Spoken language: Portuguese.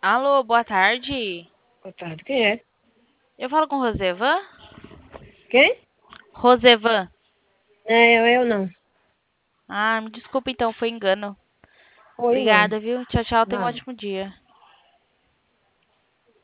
Alô, boa tarde. Boa tarde, quem é? Eu falo com Rosevan? Quem? Rosevan. Eu não. Ah, me desculpa então, foi engano. Oi, não. Obrigada, viu? Tchau, tchau, tenha um Nada. ótimo dia.